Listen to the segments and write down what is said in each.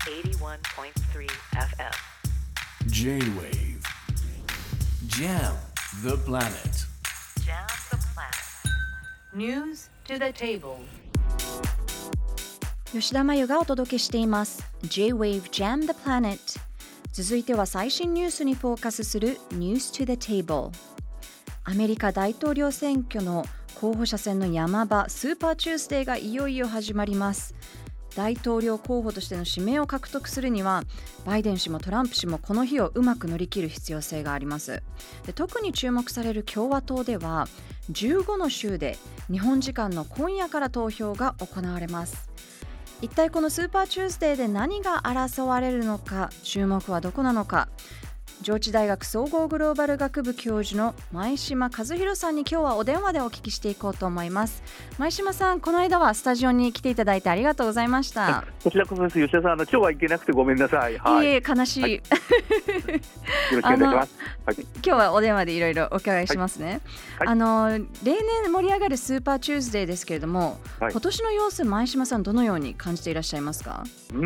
81.3 FM J-Wave Jam the planet. Jam the planet. News to the table. 吉田真由がお届けしています J-Wave Jam the Planet。 続いては最新ニュースにフォーカスする News to the Table。 アメリカ大統領選挙の候補者選の山場スーパーチューズデーがいよいよ始まります。大統領候補としての指名を獲得するにはバイデン氏もトランプ氏もこの日をうまく乗り切る必要性があります。で、特に注目される共和党では15の州で日本時間の今夜から投票が行われます。一体このスーパーチューズデーで何が争われるのか、注目はどこなのか、上智大学総合グローバル学部教授の前島和弘さんに今日はお電話でお聞きしていこうと思います。前島さん、この間はスタジオに来ていただいてありがとうございました。 こちらこそです。吉田さん、今日は行けなくてごめんなさい。はい、 いえ、悲しい、はい、 よろしくお願いします。はい、 今日はお電話でいろいろお伺いしますね。 はい、 例年盛り上がるスーパーチューズデーですけれども、 はい、 今年の様子、前島さんどのように感じていらっしゃいますか？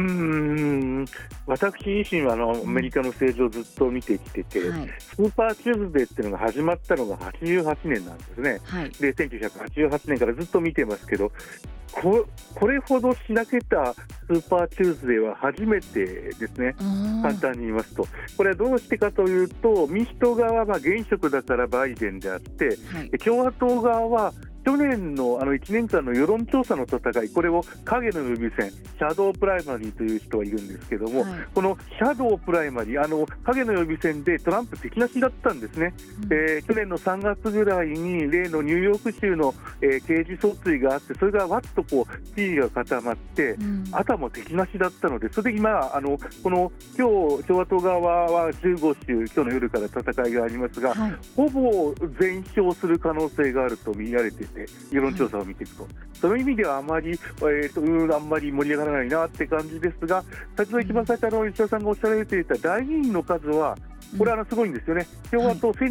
私自身はアメリカの政治をずっと見てきてて、はい、スーパーチューズデーっていうのが始まったのが88年なんですね。はい、で1988年からずっと見てますけど、これほどしなけたスーパーチューズデーは初めてですね。簡単に言いますと、これはどうしてかというと、民主党側は現職だからバイデンであって、はい、共和党側は去年の1年間の世論調査の戦い、これを影の予備選、シャドープライマリーという人がいるんですけども、はい、このシャドープライマリー、影の予備選でトランプ敵なしだったんですね。去年の3月ぐらいに例のニューヨーク州の、刑事訴追があって、それがわっと地位が固まって、あとはもう敵なしだったので、それで今この今日共和党側は15州、今日の夜から戦いがありますが、はい、ほぼ全勝する可能性があると見られていて、世論調査を見ていくと、その意味ではあまり盛り上がらないなって感じですが、先ほど一番最初石田さんがおっしゃられていた代議員の数はこれはすごいんですよね。共和党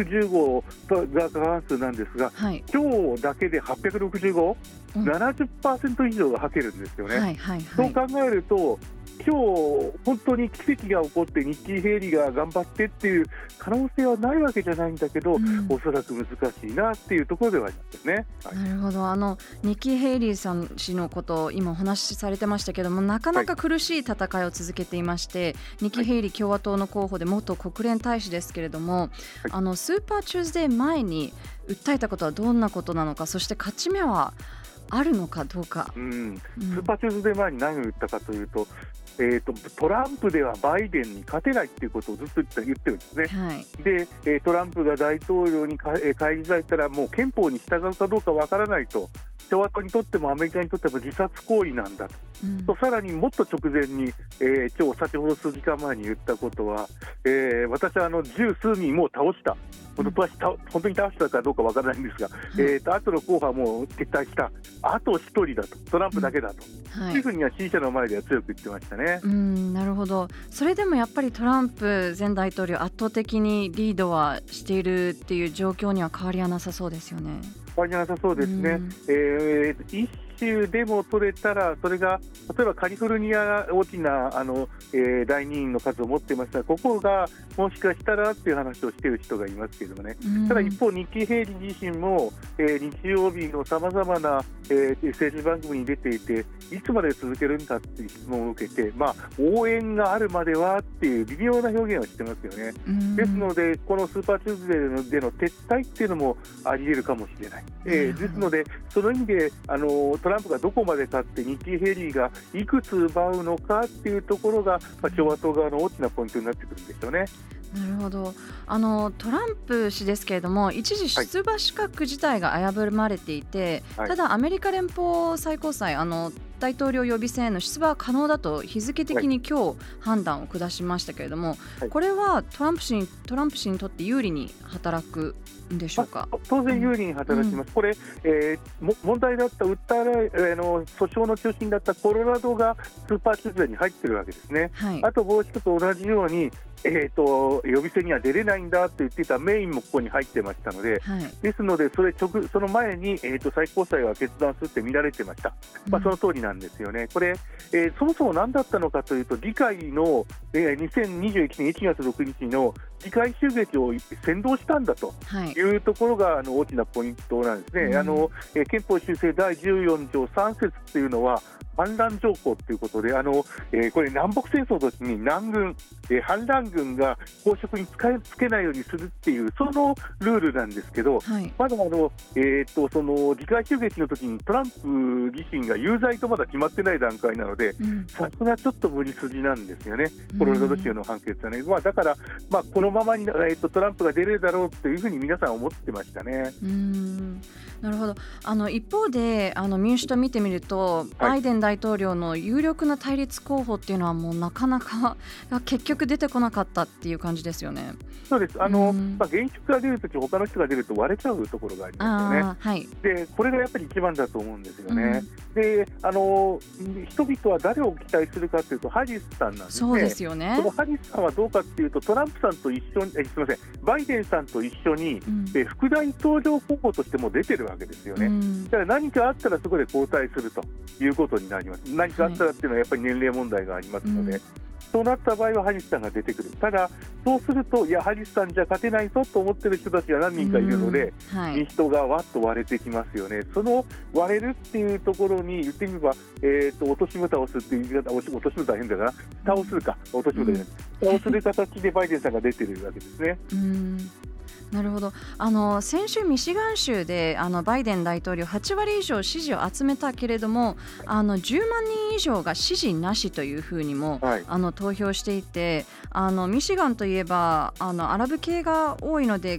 1215が過半数なんですが、はい、今日だけで865、70% 以上がはけるんですよね。はいはいはい、そう考えると今日本当に奇跡が起こってニッキー・ヘイリーが頑張ってっていう可能性はないわけじゃないんだけど、おそらく難しいなっていうところではありますね。はい、 なるほど。ニッキー・ヘイリーさん氏のことを今お話しされてましたけども、なかなか苦しい戦いを続けていまして、はい、ニッキー・ヘイリー共和党の候補で元国連大使ですけれども、はい、スーパーチューズデー前に訴えたことはどんなことなのか、そして勝ち目はあるのかどうか。スーパーチューズデー前に何を言ったかというと、トランプではバイデンに勝てないということをずっと言ってるんですね。はい、で、トランプが大統領に返り咲いたらもう憲法に従うかどうかわからないと、共和党にとってもアメリカにとっても自殺行為なんだと、さらにもっと直前に、今日先ほど数時間前に言ったことは、私は十数人もう倒した、本当に倒したかどうかわからないんですが、後の候補はもう撤退した、あと一人だと、トランプだけだと、いうふうには支持者の前では強く言ってましたね。 なるほど。それでもやっぱりトランプ前大統領圧倒的にリードはしているっていう状況には変わりはなさそうですよね。 変わりなさそうですね。一州でも取れたら、それが例えばカリフォルニア大きな代議員の数を持っていましたが、ここがもしかしたらっていう話をしている人がいますけれどもね。ただ一方、ニッキー・ヘイリー自身も、日曜日のさまざまな、政治番組に出ていて、いつまで続けるんだっていう質問を受けて、応援があるまではっていう微妙な表現をしてますよね。ですので、このスーパーチューズデーでの撤退っていうのもあり得るかもしれない。ですので、その意味でトランプがどこまで勝ってニッキー・ヘイリーがいくつ奪うのかっていうところが、共和党側の大きなポイントになってくるんでしょうね。 なるほど。トランプ氏ですけれども、一時出馬資格自体が危ぶまれていて、はい、ただアメリカ連邦最高裁大統領予備選への出馬は可能だと日付的に今日判断を下しましたけれども、はい、これはトランプ氏にとって有利に働くんでしょうか？ 当然有利に働きます。これ、問題だった訴訴訟の中心だったコロラドがスーパーチューズデーに入ってるわけですね。はい、あともう一つ同じように予備選には出れないんだと言っていたメインもここに入ってましたので、ですのでその前に、最高裁が決断するって見られてました、その通りなんですよね。これ、そもそも何だったのかというと、議会の、2021年1月6日の議会襲撃を扇動したんだというところが、大きなポイントなんですね。憲法修正第14条3節というのは反乱条項ということで、これ南北戦争の時に南軍、反乱軍が公職につけないようにするっていうそのルールなんですけど、まだその議会襲撃の時にトランプ自身が有罪とまだ決まってない段階なので、さすがちょっと無理筋なんですよね、コロラド州の判決はね。だから、このままに、トランプが出るだろうというふうに皆さん思ってましたね。 なるほど。一方で民主党見てみると、バイデン大統領の有力な対立候補っていうのはもうなかなか結局出てこなかったっていう感じですよね。 そうです。現職が出るとき他の人が出ると割れちゃうところがありますよね。でこれがやっぱり一番だと思うんですよね。で人々は誰を期待するかというとハリスさんなんですね。 そうですよね。 このハリスさんはどうかというと、トランプさんと一緒にすみませんバイデンさんと一緒に、副大統領候補としても出てるわけですよね。だから何かあったらそこで交代するということになります。何かあったらっていうのはやっぱり年齢問題がありますので、そうなった場合はハリスさんが出てくる。ただそうすると、いやハリスさんじゃ勝てないぞと思ってる人たちが何人かいるので、民主党がわっと割れてきますよね。その割れるっていうところに言ってみれば、落とし蓋をするっていう言い方、落とし蓋は変だな、蓋をするか、落とし蓋じゃない、蓋をする形でバイデンさんが出てるわけですね。 なるほど。先週ミシガン州でバイデン大統領8割以上支持を集めたけれども、10万人以上が支持なしというふうにも、投票していて、ミシガンといえばアラブ系が多いので、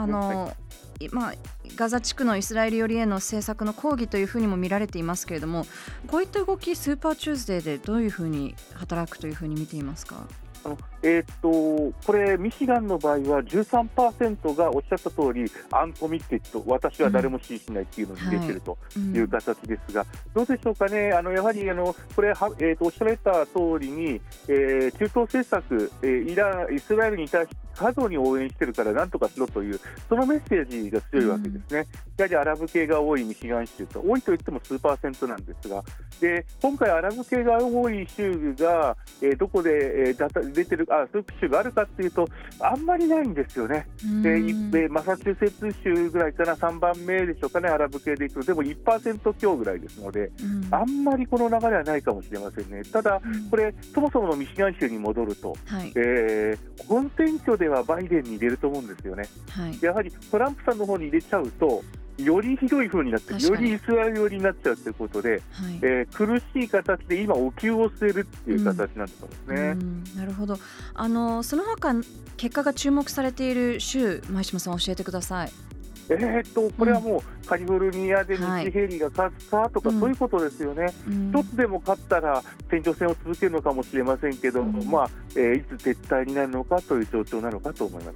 ガザ地区のイスラエル寄りへの政策の抗議というふうにも見られていますけれども、こういった動きスーパーチューズデーでどういうふうに働くというふうに見ていますか？ これミシガンの場合は 13% がおっしゃった通りアンコミッテッド、私は誰も支持しないっていうのに出てるという形ですが、どうでしょうかね。やはりこれおっしゃられた通りに、中東政策、イスラエルに対して過度に応援してるから何とかしろというそのメッセージが強いわけですね。やはりアラブ系が多いミシガン州と、多いといっても数%なんですが、で今回アラブ系が多い州が、どこで、出てるそういう州があるかというとあんまりないんですよね。でマサチューセッツ州ぐらいかな、3番目でしょうかね、アラブ系でいくと。でも 1% 強ぐらいですので、あんまりこの流れはないかもしれませんね。ただこれそもそものミシガン州に戻ると、本選挙ではバイデンに入れると思うんですよね。やはりトランプさんの方に入れちゃうとよりひどい風になって、よりイスラエル寄りになっちゃうということで、苦しい形で今お灸を据えるっていう形なんだと思いますね。 なるほど。その他結果が注目されている州、前島さん教えてください。 これはもうカリフォルニアでニッキ・ヘイリーが勝ったとか、そういうことですよね。一つでも勝ったら選挙戦を続けるのかもしれませんけど、いつ撤退になるのかという状況なのかと思います。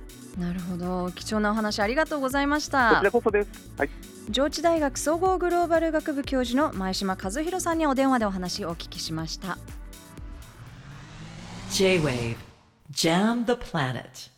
なるほど。貴重なお話ありがとうございました。 こちらこそです。 上智大学総合グローバル学部教授の前島和弘さんにお電話でお話をお聞きしました。 J-Wave Jam the Planet